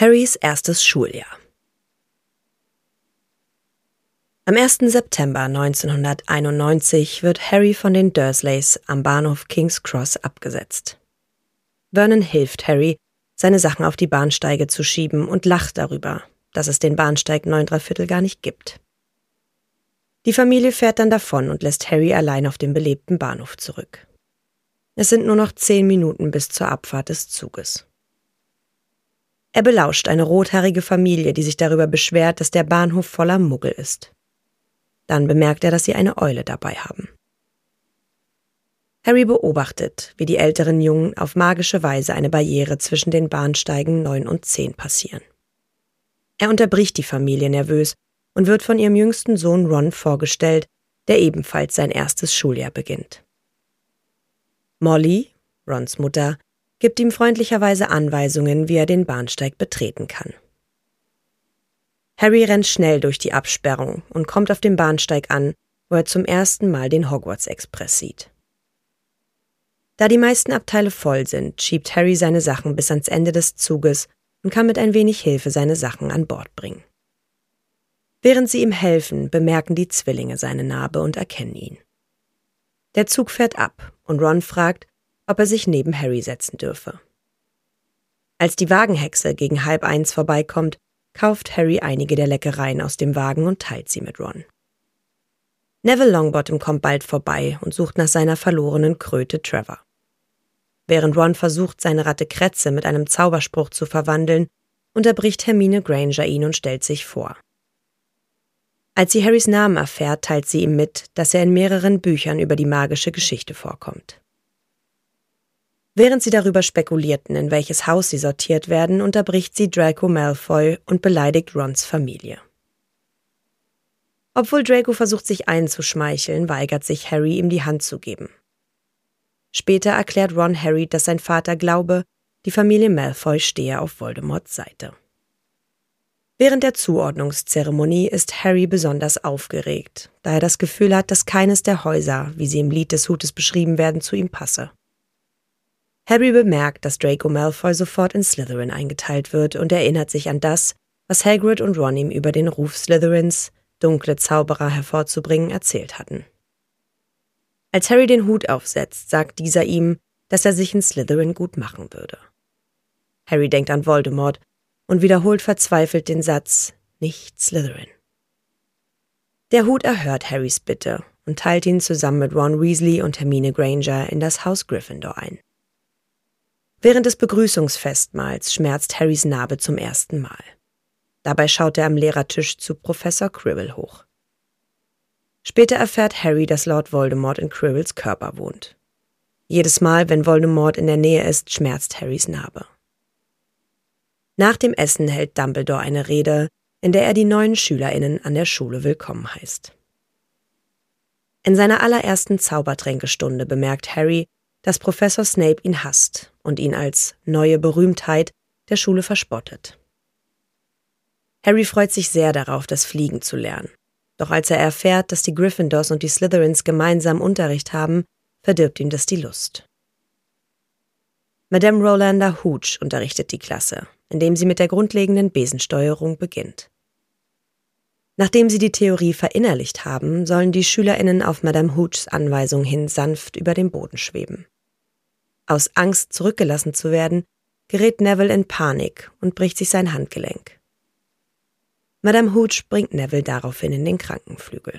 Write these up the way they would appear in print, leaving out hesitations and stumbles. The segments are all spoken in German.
Harrys erstes Schuljahr. Am 1. September 1991 wird Harry von den Dursleys am Bahnhof King's Cross abgesetzt. Vernon hilft Harry, seine Sachen auf die Bahnsteige zu schieben und lacht darüber, dass es den Bahnsteig 9¾ gar nicht gibt. Die Familie fährt dann davon und lässt Harry allein auf dem belebten Bahnhof zurück. Es sind nur noch 10 Minuten bis zur Abfahrt des Zuges. Er belauscht eine rothaarige Familie, die sich darüber beschwert, dass der Bahnhof voller Muggel ist. Dann bemerkt er, dass sie eine Eule dabei haben. Harry beobachtet, wie die älteren Jungen auf magische Weise eine Barriere zwischen den Bahnsteigen 9 und 10 passieren. Er unterbricht die Familie nervös und wird von ihrem jüngsten Sohn Ron vorgestellt, der ebenfalls sein erstes Schuljahr beginnt. Molly, Rons Mutter, gibt ihm freundlicherweise Anweisungen, wie er den Bahnsteig betreten kann. Harry rennt schnell durch die Absperrung und kommt auf dem Bahnsteig an, wo er zum ersten Mal den Hogwarts-Express sieht. Da die meisten Abteile voll sind, schiebt Harry seine Sachen bis ans Ende des Zuges und kann mit ein wenig Hilfe seine Sachen an Bord bringen. Während sie ihm helfen, bemerken die Zwillinge seine Narbe und erkennen ihn. Der Zug fährt ab und Ron fragt, ob er sich neben Harry setzen dürfe. Als die Wagenhexe gegen 12:30 vorbeikommt, kauft Harry einige der Leckereien aus dem Wagen und teilt sie mit Ron. Neville Longbottom kommt bald vorbei und sucht nach seiner verlorenen Kröte Trevor. Während Ron versucht, seine Ratte Kretze mit einem Zauberspruch zu verwandeln, unterbricht Hermine Granger ihn und stellt sich vor. Als sie Harrys Namen erfährt, teilt sie ihm mit, dass er in mehreren Büchern über die magische Geschichte vorkommt. Während sie darüber spekulierten, in welches Haus sie sortiert werden, unterbricht sie Draco Malfoy und beleidigt Rons Familie. Obwohl Draco versucht, sich einzuschmeicheln, weigert sich Harry, ihm die Hand zu geben. Später erklärt Ron Harry, dass sein Vater glaube, die Familie Malfoy stehe auf Voldemorts Seite. Während der Zuordnungszeremonie ist Harry besonders aufgeregt, da er das Gefühl hat, dass keines der Häuser, wie sie im Lied des Hutes beschrieben werden, zu ihm passe. Harry bemerkt, dass Draco Malfoy sofort in Slytherin eingeteilt wird und erinnert sich an das, was Hagrid und Ron ihm über den Ruf Slytherins, dunkle Zauberer hervorzubringen, erzählt hatten. Als Harry den Hut aufsetzt, sagt dieser ihm, dass er sich in Slytherin gut machen würde. Harry denkt an Voldemort und wiederholt verzweifelt den Satz, nicht Slytherin. Der Hut erhört Harrys Bitte und teilt ihn zusammen mit Ron Weasley und Hermine Granger in das Haus Gryffindor ein. Während des Begrüßungsfestmahls schmerzt Harrys Narbe zum ersten Mal. Dabei schaut er am Lehrertisch zu Professor Quirrell hoch. Später erfährt Harry, dass Lord Voldemort in Quirrells Körper wohnt. Jedes Mal, wenn Voldemort in der Nähe ist, schmerzt Harrys Narbe. Nach dem Essen hält Dumbledore eine Rede, in der er die neuen SchülerInnen an der Schule willkommen heißt. In seiner allerersten Zaubertränkestunde bemerkt Harry, dass Professor Snape ihn hasst und ihn als neue Berühmtheit der Schule verspottet. Harry freut sich sehr darauf, das Fliegen zu lernen. Doch als er erfährt, dass die Gryffindors und die Slytherins gemeinsam Unterricht haben, verdirbt ihm das die Lust. Madame Rolander Hooch unterrichtet die Klasse, indem sie mit der grundlegenden Besensteuerung beginnt. Nachdem sie die Theorie verinnerlicht haben, sollen die SchülerInnen auf Madame Hoochs Anweisung hin sanft über dem Boden schweben. Aus Angst, zurückgelassen zu werden, gerät Neville in Panik und bricht sich sein Handgelenk. Madame Hooch bringt Neville daraufhin in den Krankenflügel.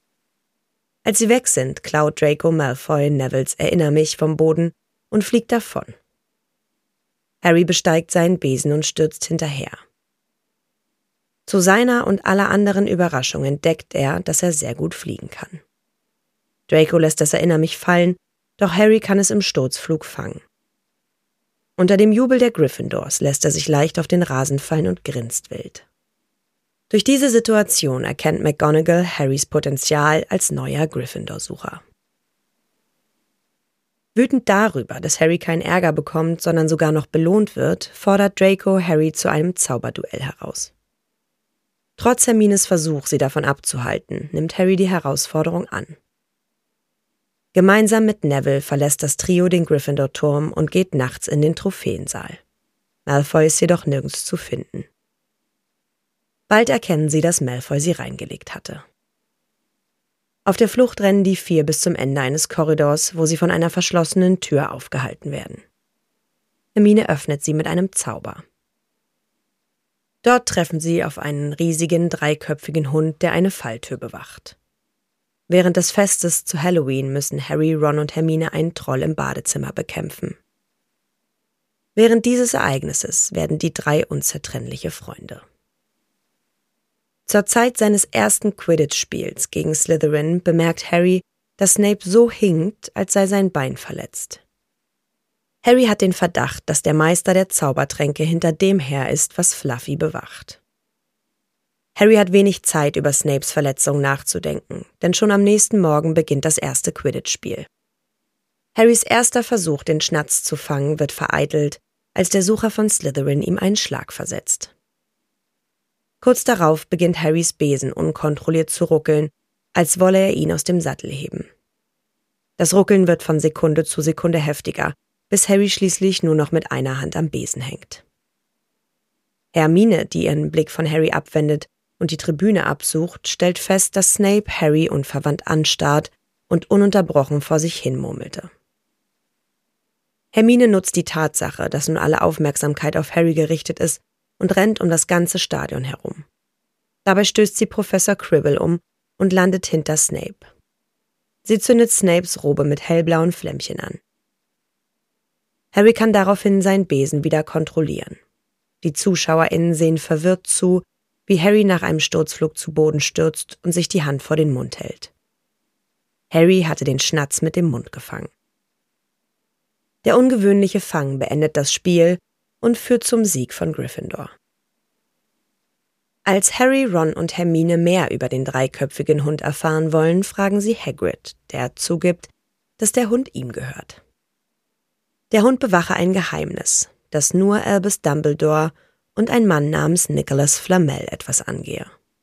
Als sie weg sind, klaut Draco Malfoy Nevilles Erinner mich vom Boden und fliegt davon. Harry besteigt seinen Besen und stürzt hinterher. Zu seiner und aller anderen Überraschung entdeckt er, dass er sehr gut fliegen kann. Draco lässt das Erinner mich fallen, doch Harry kann es im Sturzflug fangen. Unter dem Jubel der Gryffindors lässt er sich leicht auf den Rasen fallen und grinst wild. Durch diese Situation erkennt McGonagall Harrys Potenzial als neuer Gryffindor-Sucher. Wütend darüber, dass Harry keinen Ärger bekommt, sondern sogar noch belohnt wird, fordert Draco Harry zu einem Zauberduell heraus. Trotz Hermines Versuch, sie davon abzuhalten, nimmt Harry die Herausforderung an. Gemeinsam mit Neville verlässt das Trio den Gryffindor-Turm und geht nachts in den Trophäensaal. Malfoy ist jedoch nirgends zu finden. Bald erkennen sie, dass Malfoy sie reingelegt hatte. Auf der Flucht rennen die 4 bis zum Ende eines Korridors, wo sie von einer verschlossenen Tür aufgehalten werden. Hermine öffnet sie mit einem Zauber. Dort treffen sie auf einen riesigen, 3-köpfigen Hund, der eine Falltür bewacht. Während des Festes zu Halloween müssen Harry, Ron und Hermine einen Troll im Badezimmer bekämpfen. Während dieses Ereignisses werden die 3 unzertrennliche Freunde. Zur Zeit seines ersten Quidditch-Spiels gegen Slytherin bemerkt Harry, dass Snape so hinkt, als sei sein Bein verletzt. Harry hat den Verdacht, dass der Meister der Zaubertränke hinter dem her ist, was Fluffy bewacht. Harry hat wenig Zeit, über Snapes Verletzung nachzudenken, denn schon am nächsten Morgen beginnt das erste Quidditch-Spiel. Harrys erster Versuch, den Schnatz zu fangen, wird vereitelt, als der Sucher von Slytherin ihm einen Schlag versetzt. Kurz darauf beginnt Harrys Besen unkontrolliert zu ruckeln, als wolle er ihn aus dem Sattel heben. Das Ruckeln wird von Sekunde zu Sekunde heftiger, bis Harry schließlich nur noch mit einer Hand am Besen hängt. Hermine, die ihren Blick von Harry abwendet und die Tribüne absucht, stellt fest, dass Snape Harry unverwandt anstarrt und ununterbrochen vor sich hin murmelte. Hermine nutzt die Tatsache, dass nun alle Aufmerksamkeit auf Harry gerichtet ist, und rennt um das ganze Stadion herum. Dabei stößt sie Professor Quirrell um und landet hinter Snape. Sie zündet Snapes Robe mit hellblauen Flämmchen an. Harry kann daraufhin seinen Besen wieder kontrollieren. Die ZuschauerInnen sehen verwirrt zu, wie Harry nach einem Sturzflug zu Boden stürzt und sich die Hand vor den Mund hält. Harry hatte den Schnatz mit dem Mund gefangen. Der ungewöhnliche Fang beendet das Spiel und führt zum Sieg von Gryffindor. Als Harry, Ron und Hermine mehr über den 3-köpfigen Hund erfahren wollen, fragen sie Hagrid, der zugibt, dass der Hund ihm gehört. Der Hund bewache ein Geheimnis, das nur Albus Dumbledore und ein Mann namens Nicholas Flamel etwas angehe.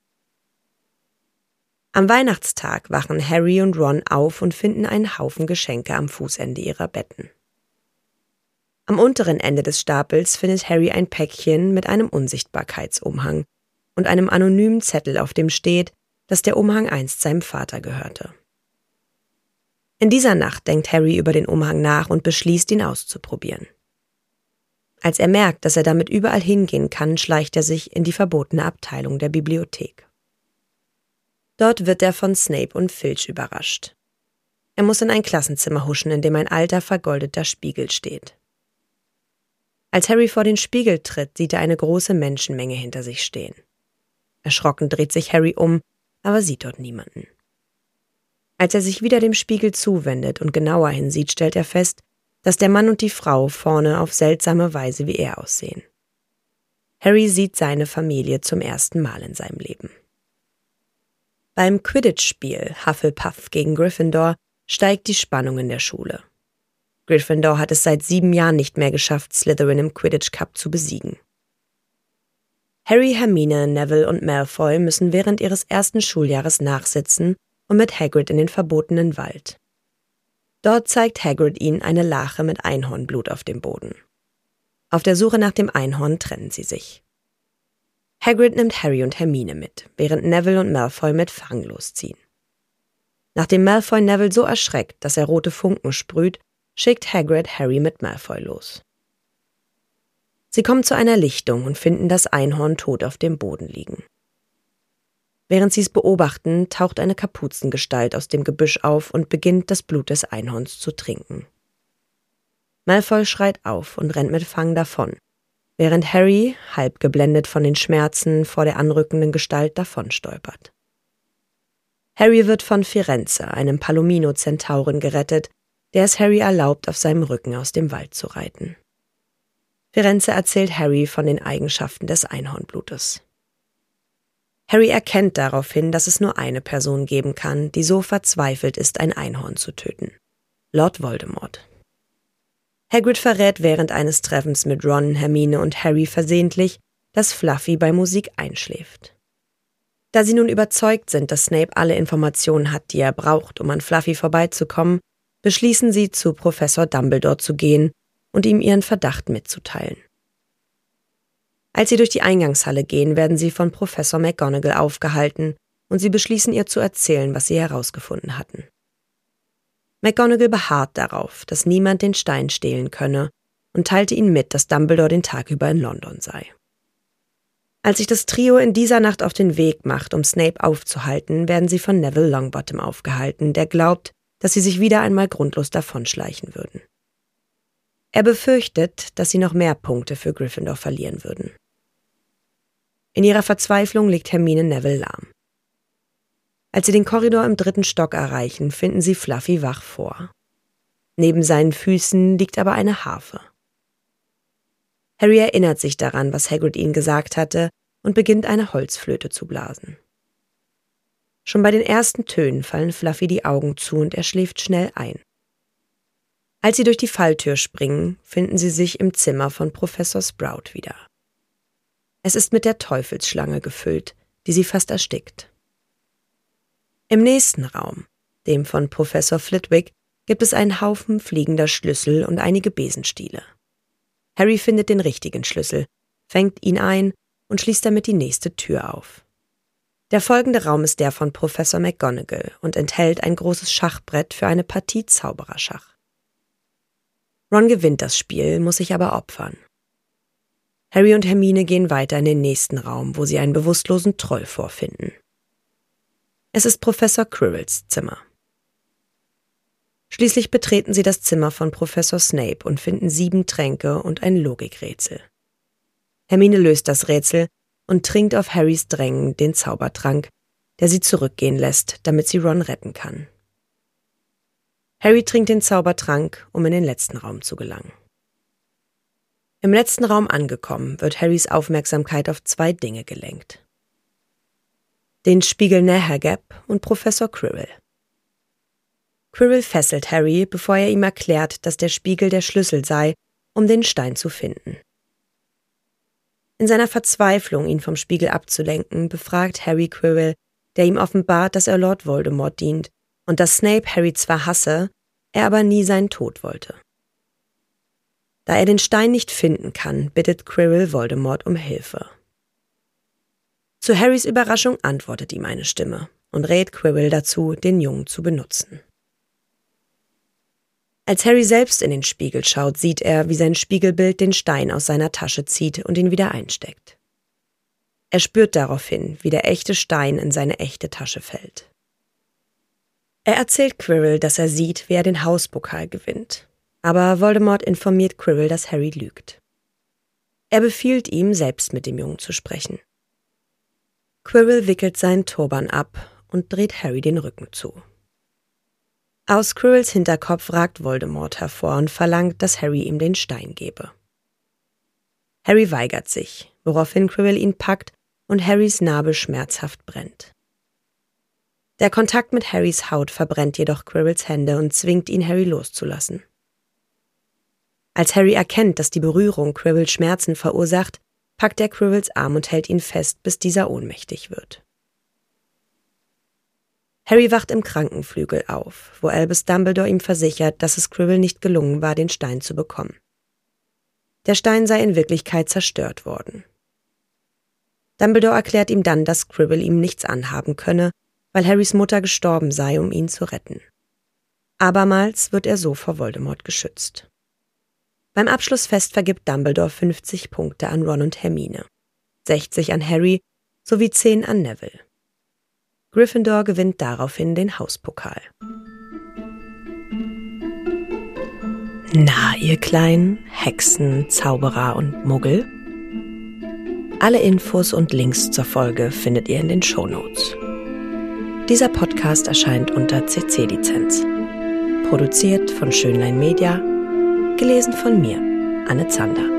Am Weihnachtstag wachen Harry und Ron auf und finden einen Haufen Geschenke am Fußende ihrer Betten. Am unteren Ende des Stapels findet Harry ein Päckchen mit einem Unsichtbarkeitsumhang und einem anonymen Zettel, auf dem steht, dass der Umhang einst seinem Vater gehörte. In dieser Nacht denkt Harry über den Umhang nach und beschließt, ihn auszuprobieren. Als er merkt, dass er damit überall hingehen kann, schleicht er sich in die verbotene Abteilung der Bibliothek. Dort wird er von Snape und Filch überrascht. Er muss in ein Klassenzimmer huschen, in dem ein alter, vergoldeter Spiegel steht. Als Harry vor den Spiegel tritt, sieht er eine große Menschenmenge hinter sich stehen. Erschrocken dreht sich Harry um, aber sieht dort niemanden. Als er sich wieder dem Spiegel zuwendet und genauer hinsieht, stellt er fest, dass der Mann und die Frau vorne auf seltsame Weise wie er aussehen. Harry sieht seine Familie zum ersten Mal in seinem Leben. Beim Quidditch-Spiel Hufflepuff gegen Gryffindor steigt die Spannung in der Schule. Gryffindor hat es seit 7 Jahren nicht mehr geschafft, Slytherin im Quidditch Cup zu besiegen. Harry, Hermine, Neville und Malfoy müssen während ihres ersten Schuljahres nachsitzen und mit Hagrid in den verbotenen Wald. Dort zeigt Hagrid ihnen eine Lache mit Einhornblut auf dem Boden. Auf der Suche nach dem Einhorn trennen sie sich. Hagrid nimmt Harry und Hermine mit, während Neville und Malfoy mit Fang losziehen. Nachdem Malfoy Neville so erschreckt, dass er rote Funken sprüht, schickt Hagrid Harry mit Malfoy los. Sie kommen zu einer Lichtung und finden das Einhorn tot auf dem Boden liegen. Während sie es beobachten, taucht eine Kapuzengestalt aus dem Gebüsch auf und beginnt, das Blut des Einhorns zu trinken. Malfoy schreit auf und rennt mit Fang davon, während Harry, halb geblendet von den Schmerzen vor der anrückenden Gestalt, davonstolpert. Harry wird von Firenze, einem Palomino-Zentauren, gerettet, der es Harry erlaubt, auf seinem Rücken aus dem Wald zu reiten. Firenze erzählt Harry von den Eigenschaften des Einhornblutes. Harry erkennt daraufhin, dass es nur eine Person geben kann, die so verzweifelt ist, ein Einhorn zu töten: Lord Voldemort. Hagrid verrät während eines Treffens mit Ron, Hermine und Harry versehentlich, dass Fluffy bei Musik einschläft. Da sie nun überzeugt sind, dass Snape alle Informationen hat, die er braucht, um an Fluffy vorbeizukommen, beschließen sie, zu Professor Dumbledore zu gehen und ihm ihren Verdacht mitzuteilen. Als sie durch die Eingangshalle gehen, werden sie von Professor McGonagall aufgehalten und sie beschließen, ihr zu erzählen, was sie herausgefunden hatten. McGonagall beharrt darauf, dass niemand den Stein stehlen könne und teilte ihnen mit, dass Dumbledore den Tag über in London sei. Als sich das Trio in dieser Nacht auf den Weg macht, um Snape aufzuhalten, werden sie von Neville Longbottom aufgehalten, der glaubt, dass sie sich wieder einmal grundlos davonschleichen würden. Er befürchtet, dass sie noch mehr Punkte für Gryffindor verlieren würden. In ihrer Verzweiflung legt Hermine Neville lahm. Als sie den Korridor im 3. Stock erreichen, finden sie Fluffy wach vor. Neben seinen Füßen liegt aber eine Harfe. Harry erinnert sich daran, was Hagrid ihnen gesagt hatte, und beginnt eine Holzflöte zu blasen. Schon bei den ersten Tönen fallen Fluffy die Augen zu und er schläft schnell ein. Als sie durch die Falltür springen, finden sie sich im Zimmer von Professor Sprout wieder. Es ist mit der Teufelsschlange gefüllt, die sie fast erstickt. Im nächsten Raum, dem von Professor Flitwick, gibt es einen Haufen fliegender Schlüssel und einige Besenstiele. Harry findet den richtigen Schlüssel, fängt ihn ein und schließt damit die nächste Tür auf. Der folgende Raum ist der von Professor McGonagall und enthält ein großes Schachbrett für eine Partie Zaubererschach. Ron gewinnt das Spiel, muss sich aber opfern. Harry und Hermine gehen weiter in den nächsten Raum, wo sie einen bewusstlosen Troll vorfinden. Es ist Professor Quirrells Zimmer. Schließlich betreten sie das Zimmer von Professor Snape und finden 7 Tränke und ein Logikrätsel. Hermine löst das Rätsel und trinkt auf Harrys Drängen den Zaubertrank, der sie zurückgehen lässt, damit sie Ron retten kann. Harry trinkt den Zaubertrank, um in den letzten Raum zu gelangen. Im letzten Raum angekommen, wird Harrys Aufmerksamkeit auf 2 Dinge gelenkt. Den Spiegel Nähergap und Professor Quirrell. Quirrell fesselt Harry, bevor er ihm erklärt, dass der Spiegel der Schlüssel sei, um den Stein zu finden. In seiner Verzweiflung, ihn vom Spiegel abzulenken, befragt Harry Quirrell, der ihm offenbart, dass er Lord Voldemort dient und dass Snape Harry zwar hasse, er aber nie seinen Tod wollte. Da er den Stein nicht finden kann, bittet Quirrell Voldemort um Hilfe. Zu Harrys Überraschung antwortet ihm eine Stimme und rät Quirrell dazu, den Jungen zu benutzen. Als Harry selbst in den Spiegel schaut, sieht er, wie sein Spiegelbild den Stein aus seiner Tasche zieht und ihn wieder einsteckt. Er spürt daraufhin, wie der echte Stein in seine echte Tasche fällt. Er erzählt Quirrell, dass er sieht, wie er den Hauspokal gewinnt. Aber Voldemort informiert Quirrell, dass Harry lügt. Er befiehlt ihm, selbst mit dem Jungen zu sprechen. Quirrell wickelt seinen Turban ab und dreht Harry den Rücken zu. Aus Quirrells Hinterkopf ragt Voldemort hervor und verlangt, dass Harry ihm den Stein gebe. Harry weigert sich, woraufhin Quirrell ihn packt und Harrys Narbe schmerzhaft brennt. Der Kontakt mit Harrys Haut verbrennt jedoch Quirrells Hände und zwingt ihn, Harry loszulassen. Als Harry erkennt, dass die Berührung Quirrell Schmerzen verursacht, packt er Quirrells Arm und hält ihn fest, bis dieser ohnmächtig wird. Harry wacht im Krankenflügel auf, wo Albus Dumbledore ihm versichert, dass es Quirrell nicht gelungen war, den Stein zu bekommen. Der Stein sei in Wirklichkeit zerstört worden. Dumbledore erklärt ihm dann, dass Quirrell ihm nichts anhaben könne, weil Harrys Mutter gestorben sei, um ihn zu retten. Abermals wird er so vor Voldemort geschützt. Beim Abschlussfest vergibt Dumbledore 50 Punkte an Ron und Hermine, 60 an Harry sowie 10 an Neville. Gryffindor gewinnt daraufhin den Hauspokal. Na, ihr kleinen Hexen, Zauberer und Muggel? Alle Infos und Links zur Folge findet ihr in den Shownotes. Dieser Podcast erscheint unter CC-Lizenz. Produziert von Schönlein Media, gelesen von mir, Anne Zander.